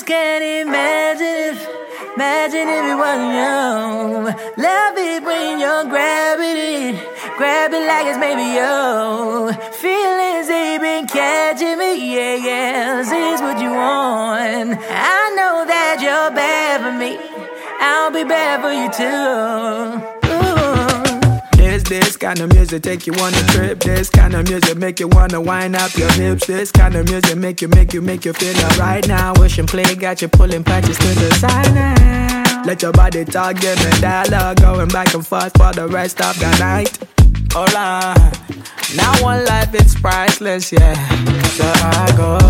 just can't imagine if it wasn't you. Love it when you're grab it like it's maybe you. Feelings they been catching me, yeah. This is what you want. I know that you're bad for me. I'll be bad for you too. This kind of music take you on a trip. This kind of music make you wanna wind up your hips. This kind of music make you feel alright now. Wish and play got you pulling patches to the side now. Let your body talk, give me dialogue, going back and forth for the rest of the night. Hola, now one life it's priceless, yeah. So I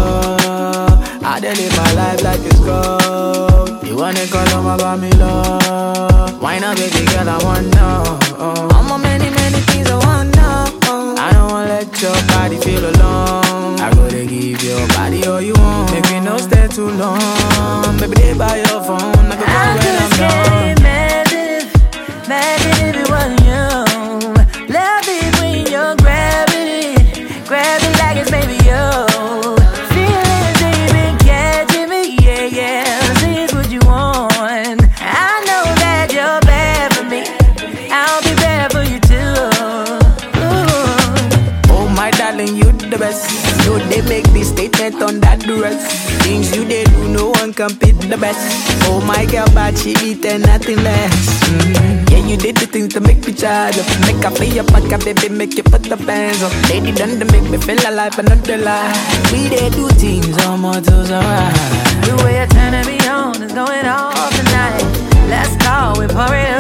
live my life like it's gold. You wanna call on about me, love? Why not, baby girl? I wanna know. I'm on many things I wanna know. I don't wanna let your body feel alone. I gotta give your body all you want. Maybe no stay too long. Maybe they by your phone. I just can't imagine if it wasn't you. Love it when you're grab it like it's maybe you. Feelings they been catching me, yeah. This is what you want. I know that you're bad for me. I'll be bad for you too. Ooh. Oh my darling, you the best. You they make this statement on that dress. Things you they do, no one can beat the best. Oh my girl, but she beat and nothing less. Yeah, you did the things to make me charge up. Make a play up, like a baby, make you put the bands up. Lady done to make me feel alive, but not the lie. We they do things on more toes alright. The way you're turning me on is going off tonight. Let's go, we pour it